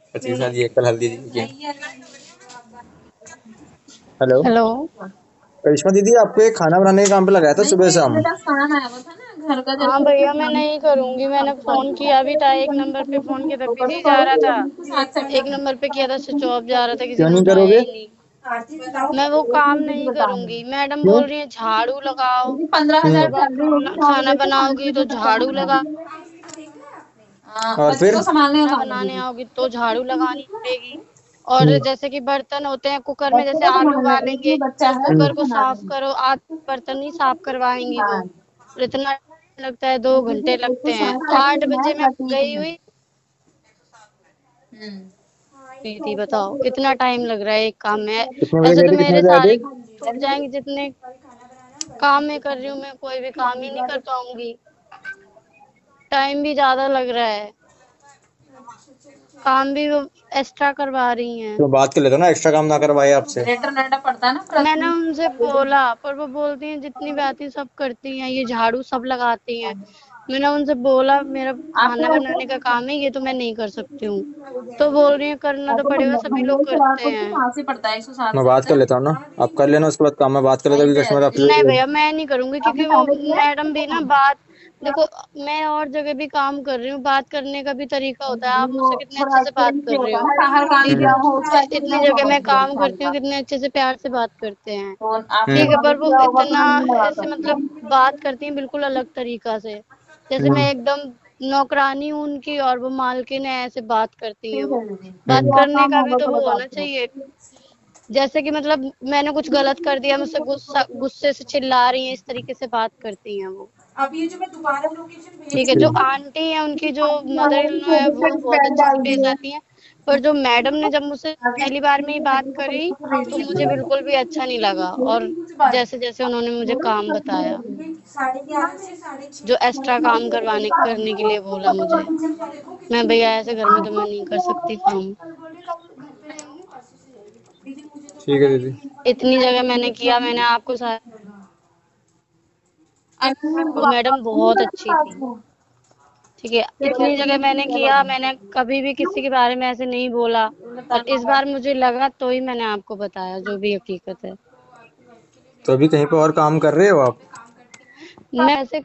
पति के साथ ये कल हल्दी की। हेलो। हेलो। करिश्मा दीदी, आपको एक खाना बनाने के काम पे लगाया था सुबह शाम। हाँ भैया, मैं नहीं करूंगी। मैंने फोन किया भी था, एक नंबर पे फोन किया था, बिजी जा रहा था। एक नंबर पे किया था, स्विच ऑफ जा रहा था, किसी क्यों ने नहीं उठाया करोगे? ही नहीं। मैं वो काम नहीं करूंगी। मैडम क्यों? बोल रही है झाड़ू लगाओ। 15,000 सुबह सैलरी होगी, खाना 9 बजे खाना से 5 बनाओगी बजे तो तक का झाड़ू टाइम लगा। है। और फिर खाना बनाने आओगी तो झाड़ू लगानी पड़ेगी। और जैसे कि बर्तन होते हैं कुकर में, बच्चे जैसे को आलू संभालना है, एक उबालेंगे ये बच्चा तो है कुकर उसको को बना साफ देंगे। करो, आध बर्तन नहीं साफ करवाएंगी वो। हाँ, और इतना लगता है, 2 घंटे एक तो लगते हैं। साइंस तो सेक्शन 8 बजे है मैं या ठीक गई है। हुई थी। बताओ कितना टाइम लग रहा है एक काम में। कितने बजे ऐसे गए तो थे, कितने मेरे बजे आए थे? सारे छूट जाएंगे। जितने काम मैं कर रही हूँ, मैं कोई भी काम ही नहीं कर पाऊंगी। टाइम भी ज्यादा लग रहा है। काम भी वो एक्स्ट्रा करवा रही हैं। तो बात कर लेते हो ना, एक्स्ट्रा काम ना करवाए आपसे। मैंने उनसे बोला, पर वो बोलती हैं जितनी भी आती हैं सब करती हैं, ये झाड़ू सब लगाती हैं। मैंने उनसे बोला मेरा खाना आपको बनाने का काम है, ये तो मैं नहीं कर सकती हूँ। तो बोल रही है करना तो आपको पड़ेगा, सभी महीने लोग में 4 करते को हैं। 5 से पड़ता है, 160 मैं बात कर लेता हूँ ना। आप कर लेना, उसके बाद काम मैं बात कर लेता हूँ कि कस्टमर नहीं आपसे। भैया, मैं नहीं करूंगी, आपने क्योंकि वो पहले किया मैडम भी ना बात। देखो, मैं और जगह भी काम कर रही हूँ, बात करने का भी तरीका होता है। आप वो मुझसे कितने थोड़ा अच्छे से बात एक्सपीरियंस कर रहे होता हो। है, बाहर काम ठीक किया है। हो उसका इतनी एक्सपीरियंस जगह होना मैं चाहिए काम साल करती हूँ, का। कितने अच्छे से प्यार से बात करते हैं। तो आपने ठीक है, पहले पर वो किया होगा तो इतना नहीं लगा ऐसे सकते। मतलब बात करती हैं बिल्कुल अलग तरीका से। जैसे मैं एकदम नौकरानी हूँ उनकी, और वो मालकिन है, ऐसे बात करती हैं ठीक है वो। दीदी, बात जब और करने काम का भी होगा तो तो वो होना बताती हूँ। चाहिए। जैसे कि मतलब मैंने कुछ गलत कर दिया, मुझसे गुस्से से चिल्ला रही हैं, इस तरीके से बात करती हैं वो। अब ये जो मैं दोबारा लोकेशन ठीक भेज है, रही जो हूँ, आंटी है उनकी जो क्या मदर है इन कि लॉ है, वो 24 बहुत पैड अच्छे से डाल पेश दिए। आती हैं। पर जो मैडम ने जब मुझसे आगे पहली बार में ही बात करी, तो मुझे बिल्कुल भी अच्छा नहीं लगा। और जैसे जैसे उन्होंने मुझे काम बताया, 11:30 से 6:30 जो एक्स्ट्रा काम करवाने करने के लिए बोला मुझे, मैं भैया ऐसे घर में तो मैं नहीं कर सकती काम। ठीक है दीदी। इतनी जगह मैंने किया, मैंने आपको वो मैडम बहुत अच्छी थी। ठीक है, इतनी जगह मैंने किया, मैंने कभी भी किसी के बारे में ऐसे नहीं बोला। और इस बार मुझे लगा तो ही मैंने आपको बताया जो भी हकीकत है। तो अभी कहीं पे और काम कर रहे हो आप? मैं ऐसे